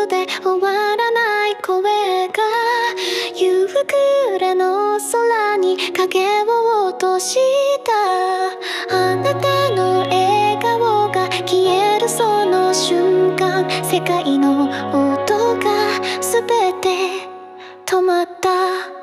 で終わらない声が夕暮れの空に影を落とした。あなたの笑顔が消えるその瞬間、世界の音が全て止まった。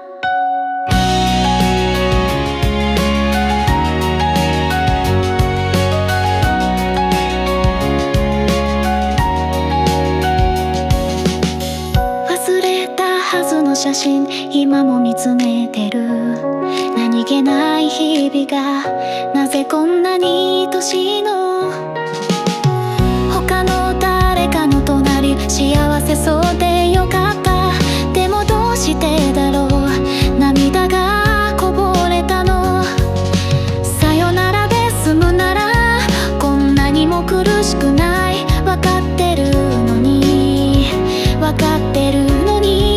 写真今も見つめてる。何気ない日々がなぜこんなに愛しいの。他の誰かの隣、幸せそうでよかった。でもどうしてだろう、涙がこぼれたの。さよならで済むならこんなにも苦しくない。分かってるのに、分かってるのに、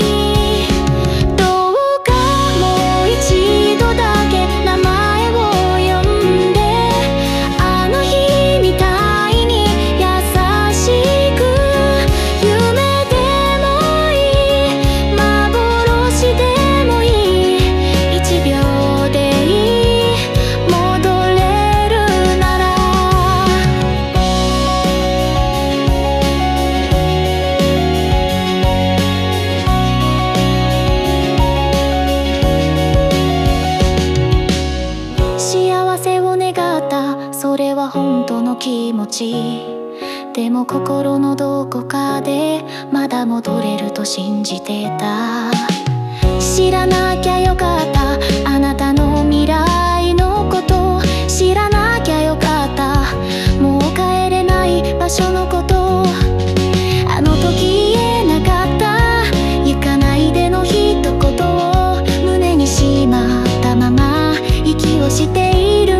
それは本当の気持ち。でも心のどこかでまだ戻れると信じてた。知らなきゃよかった、あなたの未来のこと。知らなきゃよかった、もう帰れない場所のこと。あの時言えなかった行かないでの一言を胸にしまったまま息をしている。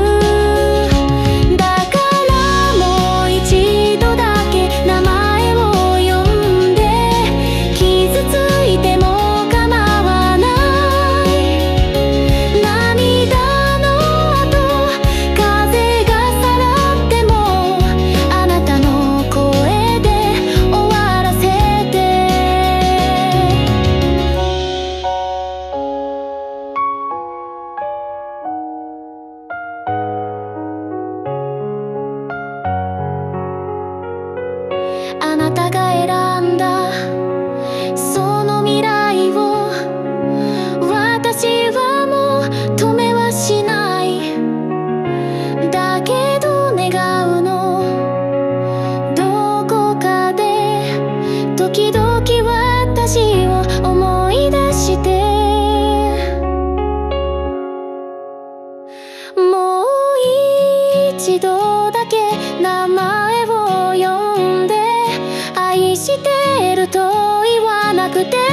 あなたが選んだその未来を私はもう止めはしない。だけど願うの、どこかで時々私を思い出して、もう一度だけ名前を呼んで愛してると言わなくて